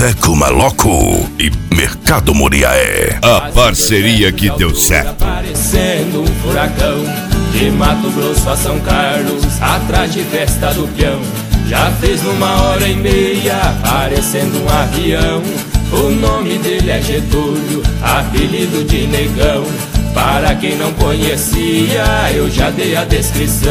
Boteco Maloco e Mercado Muriaé. A parceria que deu certo. Parecendo um furacão, de Mato Grosso a São Carlos, atrás de festa do peão. Já fez numa hora e meia, parecendo um avião. O nome dele é Getúlio, apelido de negão. Para quem não conhecia, eu já dei a descrição.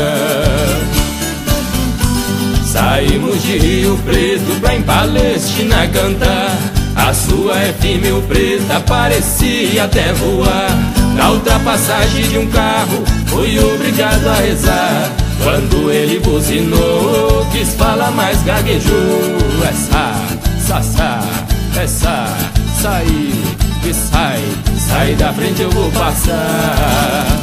Saímos de Rio Preto pra em Palestina cantar. A sua F1000 preta parecia até voar. Na ultrapassagem de um carro, fui obrigado a rezar. Quando ele buzinou, quis falar mais, gaguejou. Essa, sair e sai da frente, eu vou passar.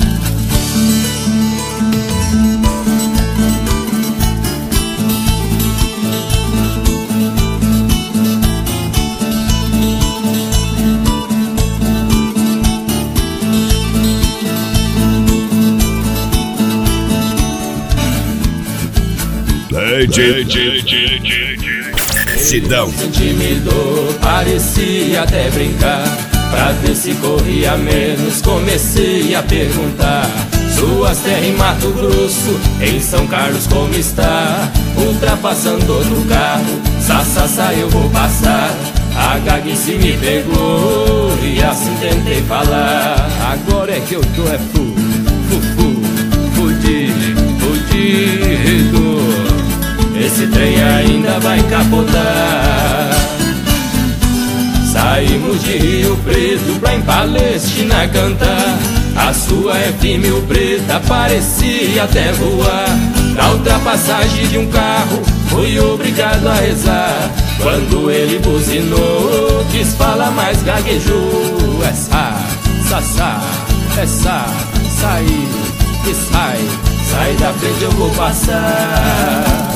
Sidão Se intimidou, parecia até brincar. Pra ver se corria menos, comecei a perguntar. Suas terras em Mato Grosso, em São Carlos como está? Ultrapassando outro carro, eu vou passar. A gaguice me pegou e assim tentei falar. Agora é que eu tô fudido. Esse trem ainda vai capotar. Saímos de Rio Preto pra em Palestina cantar. A sua F1000 preta parecia até voar. Na ultrapassagem de um carro, fui obrigado a rezar. Quando ele buzinou, quis falar mais, gaguejou. Sair e sai da frente, eu vou passar.